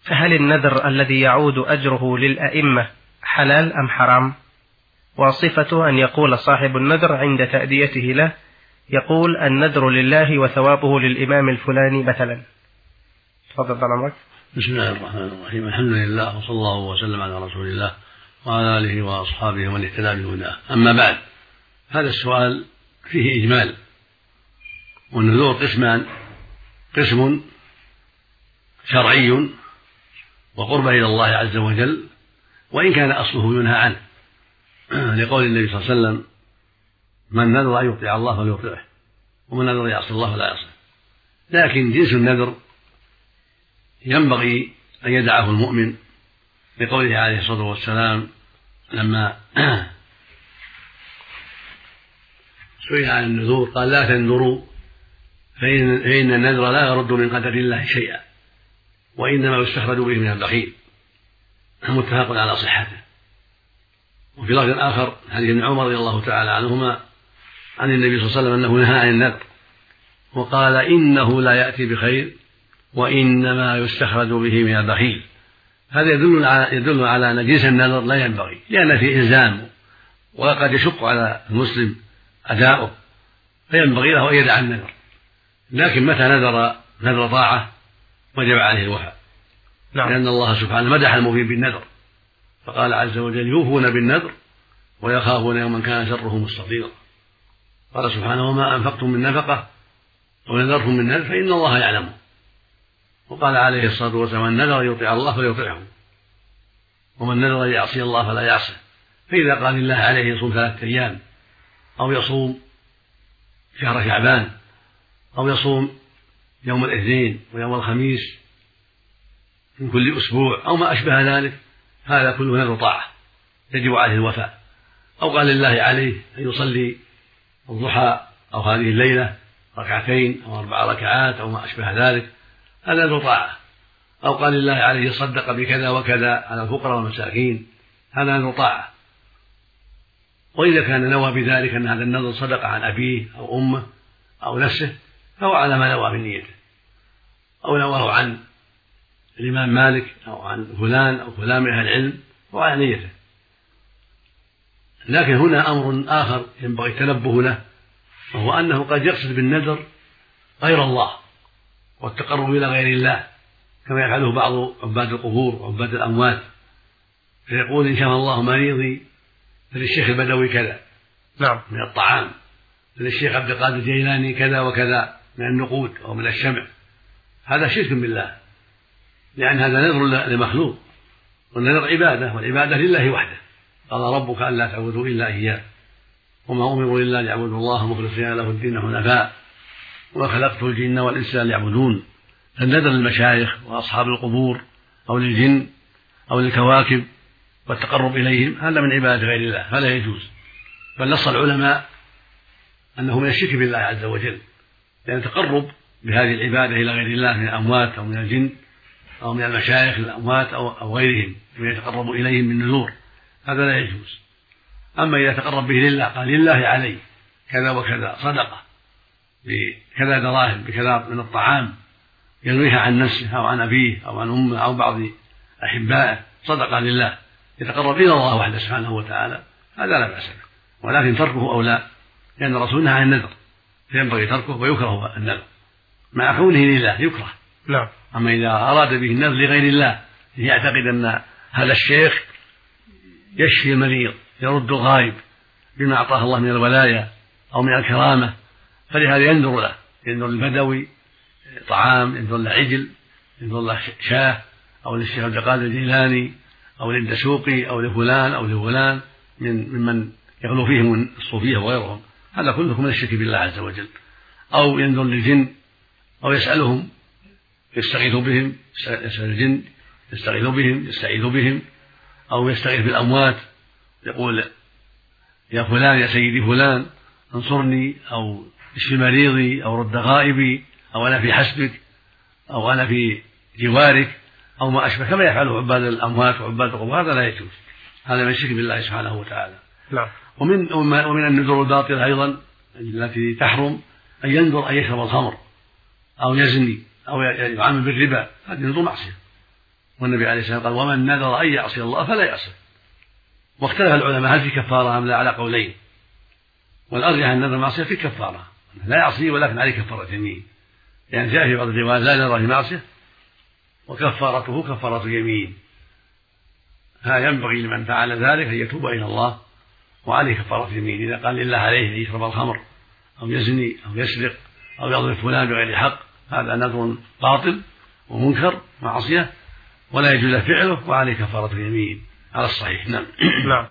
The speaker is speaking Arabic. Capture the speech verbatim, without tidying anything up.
فهل النذر الذي يعود أجره للأئمة حلال أم حرام؟ وصفته أن يقول صاحب النذر عند تأديته له يقول النذر لله وثوابه للإمام الفلاني مثلا. تفضل عمرك. بسم الله الرحمن الرحيم. الحمد لله وصلى الله وسلم على رسول الله وعلى آله وأصحابه ومن اهتدى بهداه. أما بعد، هذا السؤال فيه إجمال، والنذور قسمان: قسم شرعي وقرب إلى الله عز وجل، وإن كان أصله ينهى عنه لقول النبي صلى الله عليه وسلم: من نذر أن يطيع الله فليطيعه، ومن نذر يعصي الله فلا يعصيه. لكن جنس النذر ينبغي أن يدعه المؤمن لقوله عليه الصلاة والسلام لما سئل عن النذور قال: لا تنذروا فإن النذر لا يرد من قدر الله شيئا، وإنما يستخرج به من البخيل. متفق على صحته. وفي لفظ آخر حديث ابن عمر رضي الله تعالى عنهما عن النبي صلى الله عليه وسلم أنه نهى عن النذر وقال: إنه لا يأتي بخير وإنما يستخرج به من البخيل. هذا يدل على يدل على أن جنس النذر لا ينبغي، لأن فيه إلزام وقد يشق على المسلم أداؤه، فينبغي له أن يدع النذر. لكن متى نذر نذر طاعة وجب عليه الوفاء، نعم. لأن الله سبحانه مدح الموفين بالنذر فقال عز وجل: يوفون بالنذر ويخافون يوما كان شره مستطيرا. قال سبحانه: وما أنفقتم من نفقة ونذرتم من نذر فإن الله يعلمه. وقال عليه الصلاة والسلام: من نذر يطيع الله فليطيعه، ومن نذر يعصي الله فلا يعصه. فإذا قال الله عليه يصوم ثلاثة أيام، أو يصوم شهر شعبان، أو يصوم يوم الاثنين ويوم الخميس من كل أسبوع، أو ما أشبه ذلك، هذا كله نذر طاعة يجب عليه الوفاء. أو قال لله عليه أن يصلي الضحى أو هذه الليلة ركعتين أو أربع ركعات أو ما أشبه ذلك، هذا نذر طاعة. أو قال لله عليه يصدق بكذا وكذا على الفقراء والمساكين، هذا نذر طاعة. وإذا كان نوى بذلك أن هذا النذر صدق عن أبيه أو أمه أو نفسه فهو على ما نوى من نيته، أو نواه عن الإمام مالك أو عن فلان أو فلان من أهل العلم وعلى نيته. لكن هنا أمر آخر ينبغي التنبه له، وهو أنه قد يقصد بالنذر غير الله والتقرب إلى غير الله، كما يفعله بعض عباد القبور وعباد الأموات، فيقول: إن شاء الله مريضي فللشيخ البدوي كذا، نعم، من الطعام، للشيخ عبد القادر الجيلاني كذا وكذا من النقود أو من الشمع. هذا شرك بالله، لأن هذا نذر لمخلوق، والنذر عبادة، والعبادة لله وحده. قال: ربك ألا تعبدوا إلا إياه وما أمروا إلا ليعبدوا الله مخلصين له الدين حنفاء وما خلقت الجن والإنس ليعبدون. فالنذر للمشايخ وأصحاب القبور أو للجن أو للكواكب والتقرب إليهم هذا من عبادة غير الله، فلا يجوز. بل نص العلماء أنه من الشرك بالله عز وجل، لأن التقرب بهذه العبادة إلى غير الله من الأموات أو من الجن أو من المشايخ الأموات أو غيرهم من يتقرب إليهم بالنذور، هذا لا يجوز. أما إذا تقرب به لله، قال: لله علي كذا وكذا صدقة بكذا دراهم بكذا من الطعام، ينويها عن نفسه أو عن أبيه أو عن أمه أو بعض أحبائه، صدقة لله يتقرب إلى الله وحده سبحانه وتعالى، هذا لا بأس به. ولكن تركه أولى، لأن الرسول نهى عن النذر فينبغي تركه، ويكره النذر مع كونه لله يكره. نعم. أما إذا أراد به النذر لغير الله، يعتقد أن هذا الشيخ يشفي المريض يرد الغائب بما أعطاه الله من الولاية أو من الكرامة، فلهذا ينذر له، ينذر البدوي طعام، ينذر له عجل، ينذر له شاه، أو للشيخ عبد القادر الجيلاني أو للدسوقي أو لفلان أو لفلان من ممن يغلو فيهم الصوفية وغيرهم، هذا كله من الشرك بالله عز وجل. أو ينذر للجن أو يسألهم يستغيث بهم، يسأل الجن يستغيث بهم يستعيذ بهم، أو يستغيث بالأموات يقول: يا فلان يا سيدي فلان انصرني، أو اشف مريضي، أو رد غائبي، أو أنا في حسبك، أو أنا في جوارك، أو ما أشبه، كما يفعله عباد الأموات وعباد القبور. هذا لا يجوز، هذا من الشرك بالله سبحانه وتعالى. نعم. ومن ومن النذور الباطلة أيضا التي تحرم أن ينذر أن يشرب الخمر أو يزني أو يعامل بالربا، هذه نذور معصية، والنبي عليه الصلاة والسلام قال ومن نذر أن يعصي الله فلا يعصي. واختلف العلماء هل في كفارة أم لا على قولين، والأرجح أن النذر المعصية في كفارة، لا يعصي ولكن عليه كفارة يمين، يعني جاء في بعض الروايات لا نذر في معصية وكفارته كفارة يمين. ها ينبغي لمن فعل ذلك أن يتوب إلى الله وعليه كفارة يمين. إذا قال لله عليه أن يشرب الخمر أو يزني أو يسرق أو يضرب فلان بغير حق، هذا نذر باطل ومنكر معصية ولا يجوز فعله وعليه كفارة يمين على الصحيح. نعم. نعم.